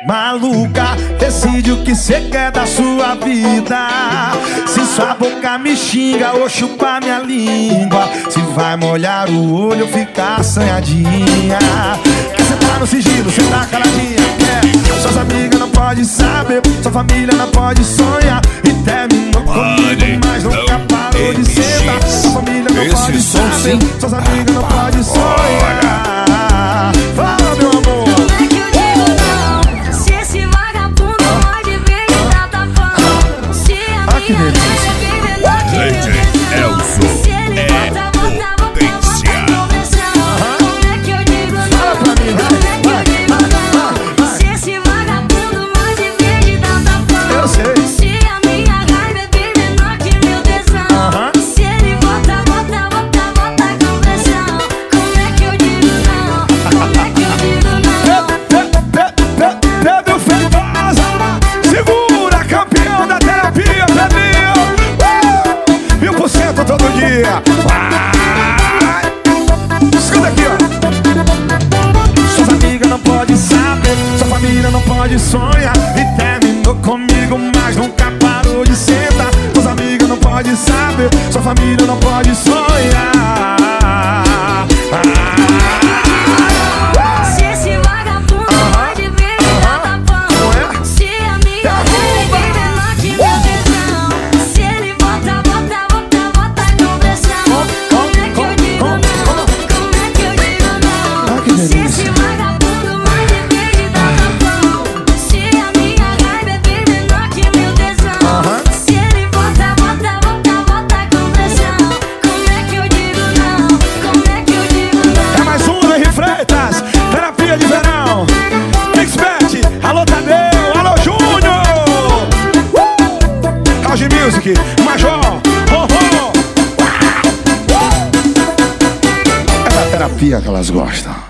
Maluca, decide o que cê quer da sua vida. Se sua boca me xinga ou chupar minha língua, se vai molhar o olho ou ficar assanhadinha. Quer sentar no sigilo, sentar caladinha. Suas amigas não podem saber, sua família não pode sonhar. E terminou comigo, mas nunca parou de sentar. Sua família não pode saber, suas amigas não podem sonhar. Fala, meu amor. Que delícia. DJ Elzo é potência. Como é que eu digo não? Como é que eu digo não? Se esse vagabundo pode ver de dar tapão. Eu sei. Se a minha raiva é bem menor que meu tesão. Se ele bota com pressão. Como é que eu digo não? Como é que eu digo não? Pedro Feitosa, segura, campeão da terapia, Pedrinho. 1000% todo dia. Vai. Escuta aqui, ó. Suas amigas não podem saber, sua família não pode sonhar. E terminou comigo, mas nunca parou de sentar. Suas amigas não podem saber, sua família não pode sonhar. Se esse vagabundo pode ver de dar tapão. Se a minha raiva é bem menor que meu tesão. Se ele bota com pressão. Como é que eu digo não? Como é que eu digo não? Se esse vagabundo pode ver de dar tapão. Se a minha raiva é bem menor que meu tesão. Se ele bota com pressão. Como é que eu digo não? Como é que eu digo não? É mais um, Henri Freitas, terapia de verão. Expert, alô Tadeu, alô Júnior. House Music, Major, Essa é a terapia que elas gostam.